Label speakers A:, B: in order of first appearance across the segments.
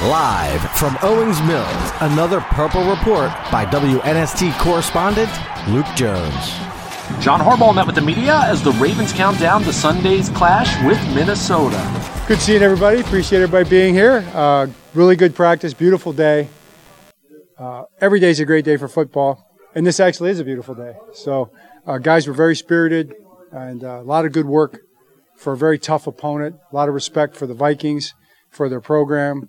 A: Live from Owings Mills, another Purple Report by WNST correspondent Luke Jones.
B: John Harbaugh met with the media as the Ravens count down to Sunday's clash with Minnesota.
C: Good seeing everybody. Appreciate everybody being here. Really good practice. Beautiful day. Every day is a great day for football, and this actually is a beautiful day. So guys were very spirited and a lot of good work for a very tough opponent. A lot of respect for the Vikings, for their program.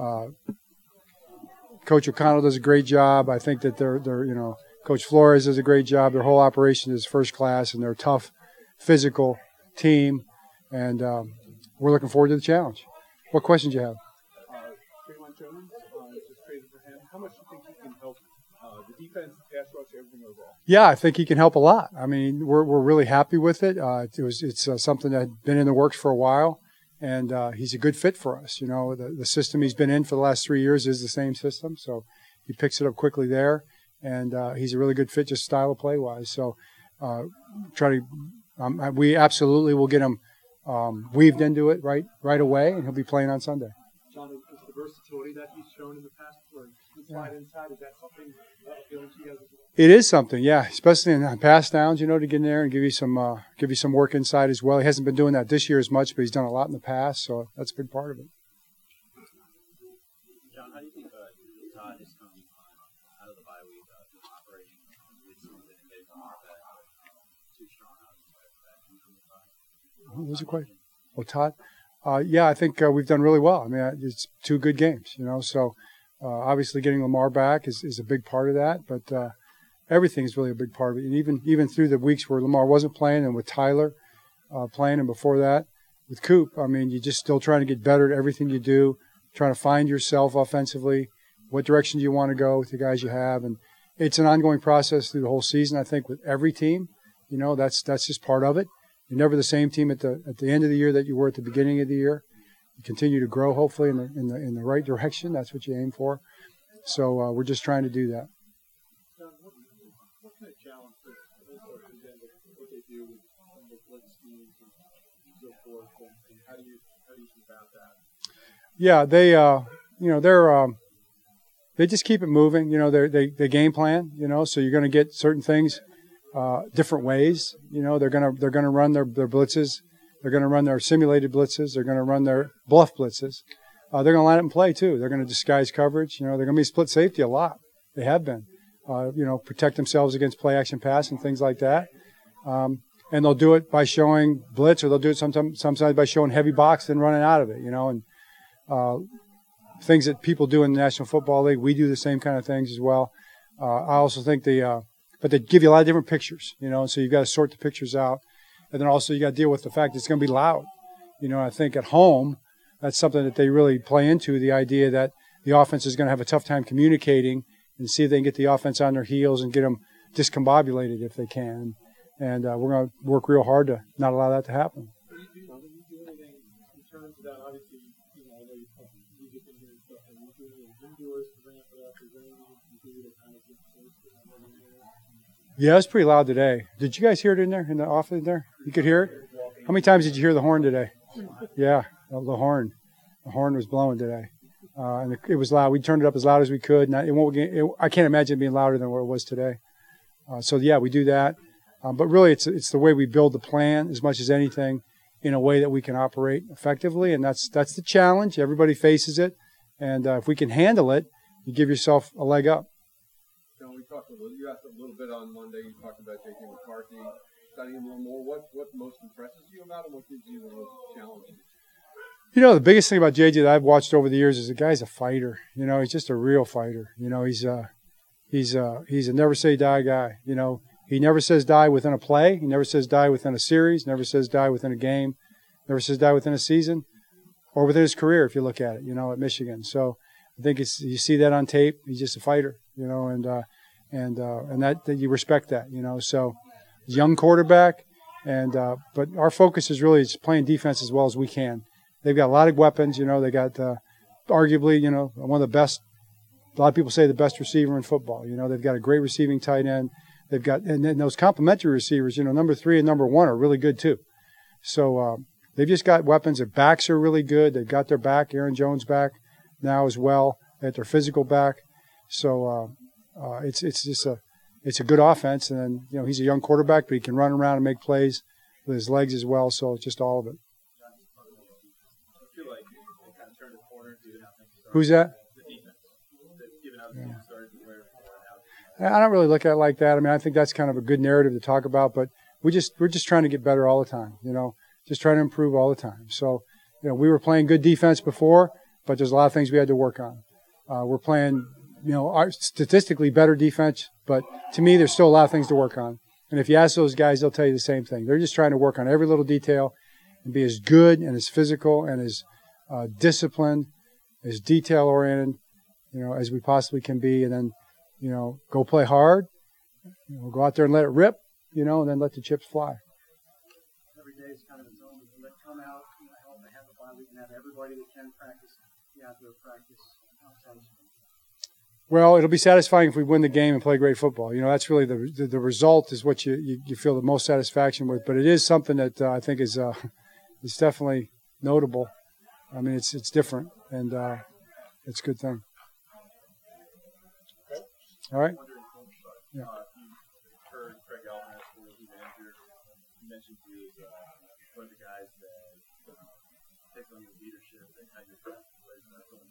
C: Coach O'Connell does a great job. I think that they're Coach Flores does a great job. Their whole operation is first class, and they're a tough, physical team. And we're looking forward to the challenge. What questions do you have?
D: Trayvon Jones, just traded for him. How much do you think he can help the defense, pass rush, everything overall?
C: Yeah, I think he can help a lot. I mean, we're really happy with it. It's something that had been in the works for a while. And he's a good fit for us. You know, the system he's been in for the last 3 years is the same system. So he picks it up quickly there. And he's a really good fit just style of play-wise. So we absolutely will get him weaved into it right away, and he'll be playing on Sunday.
D: John, is the versatility that he's shown in the past where he can slide inside, is that something appealing to you guys as well?
C: It is something, yeah, especially in pass downs, to get in there and give you some work inside as well. He hasn't been doing that this year as much, but he's done a lot in the past, so that's a big part of it.
E: John, how do you think Todd has come out of the bye week operating with some of the getting too strong out of the bye?
C: What was the question? Oh, Todd? Yeah, I think we've done really well. I mean, it's 2 good games, so obviously getting Lamar back is a big part of that, but everything is really a big part of it. And even through the weeks where Lamar wasn't playing and with Tyler playing and before that with Coop, I mean, you're just still trying to get better at everything you do, trying to find yourself offensively, what direction do you want to go with the guys you have. And it's an ongoing process through the whole season, I think, with every team. That's just part of it. You're never the same team at the end of the year that you were at the beginning of the year. You continue to grow, hopefully, in the right direction. That's what you aim for. So we're just trying to do that.
D: John, what kind of challenge does what they do with some of the blitz schemes and so forth, and how do you think about that?
C: Yeah, they just keep it moving. They game plan. So you're going to get certain things different ways. They're going to run their blitzes. They're going to run their simulated blitzes. They're going to run their bluff blitzes. They're going to line up and play too. They're going to disguise coverage. They're going to be split safety a lot. They have been. Protect themselves against play action pass and things like that. And they'll do it by showing blitz, or they'll do it sometimes by showing heavy box and running out of it. And things that people do in the National Football League, we do the same kind of things as well. I also think but they give you a lot of different pictures, so you've got to sort the pictures out. And then also you got to deal with the fact that it's going to be loud. I think at home, that's something that they really play into, the idea that the offense is going to have a tough time communicating and see if they can get the offense on their heels and get them discombobulated if they can. And we're going to work real hard to not allow that to happen.
D: Do you do anything in terms of that? Obviously, I know you get in here and stuff, and you do anything indoors to ramp it up? Is there anything you can do to kind of get close to that?
C: Yeah, it was pretty loud today. Did you guys hear it in there, in the office in there? You could hear it? How many times did you hear the horn today? Yeah, the horn. The horn was blowing today. And it was loud. We turned it up as loud as we could. And I can't imagine it being louder than what it was today. So, yeah, we do that. But really, it's the way we build the plan as much as anything in a way that we can operate effectively. And that's the challenge. Everybody faces it. And if we can handle it, you give yourself a leg up.
F: John, you asked a little bit on Monday. You talked about J.J. McCarthy, studying him a little more. What most impresses you about him? What gives you the most challenging?
C: The biggest thing about J.J. that I've watched over the years is the guy's a fighter. He's just a real fighter. He's a never say die guy. He never says die within a play. He never says die within a series. Never says die within a game. Never says die within a season, or within his career. If you look at it, at Michigan. So I think you see that on tape. He's just a fighter. And that you respect that. So young quarterback, but our focus is really just playing defense as well as we can. They've got a lot of weapons. They got arguably, one of the best. A lot of people say the best receiver in football. They've got a great receiving tight end. They've got, and then those complementary receivers, number 3 and number 1 are really good too. So they've just got weapons. Their backs are really good. They've got their back, Aaron Jones back. now as well. They got their physical back. So it's just it's a good offense. And then, you know, he's a young quarterback, but he can run around and make plays with his legs as well. So just all of it. Who's that? I don't really look at it like that. I mean, I think that's kind of a good narrative to talk about, but we're just trying to get better all the time, you know, just trying to improve all the time. So, you know, we were playing good defense before, but there's a lot of things we had to work on. We're playing, you know, statistically better defense, but to me, there's still a lot of things to work on. And if you ask those guys, they'll tell you the same thing. They're just trying to work on every little detail and be as good and as physical and as disciplined, as detail-oriented, you know, as we possibly can be, and then, you know, go play hard. You know, go out there and let it rip, you know, and then let the chips fly.
G: Every day is kind of its own. Let come out, you know, help have a bye week and have everybody that can practice, the outdoor practice.
C: Well, it'll be satisfying if we win the game and play great football. You know, that's really the result is what you feel the most satisfaction with. But it is something that I think is definitely notable. I mean, it's different, and it's a good thing. All right. Yeah.
E: You heard Craig Elton after he was injured. He mentioned he was one of the guys that takes on the leadership and kind of plays.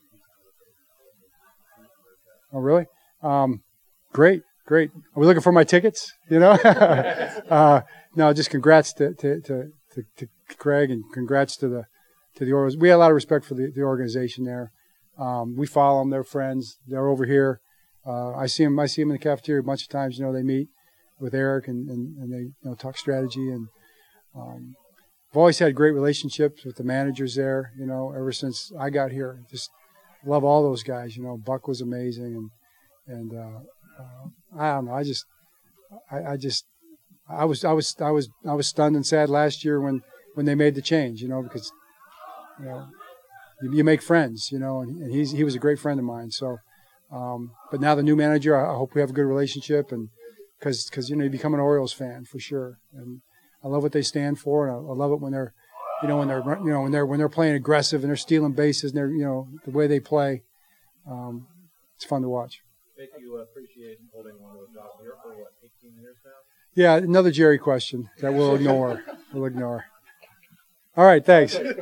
C: Oh, really? Great. Are we looking for my tickets? You know? No, just congrats to Craig and congrats to the organization. We had a lot of respect for the organization there. We follow them. They're friends. They're over here. I see them in the cafeteria a bunch of times. You know, they meet with Eric and they, you know, talk strategy. And I've always had great relationships with the managers there, you know, ever since I got here. Just love all those guys. You know, Buck was amazing. And I don't know. I was stunned and sad last year when they made the change, you know, because, you know, you make friends, you know, and he was a great friend of mine. So, but now the new manager, I hope we have a good relationship, and because you know, you become an Orioles fan for sure, and I love what they stand for, and I love it when they're, you know, when they're playing aggressive and they're stealing bases and they're, you know, the way they play, it's fun to watch.
D: Make you appreciate holding on to a job here for what, 18 years now?
C: Yeah, another Jerry question that we'll ignore. All right, thanks.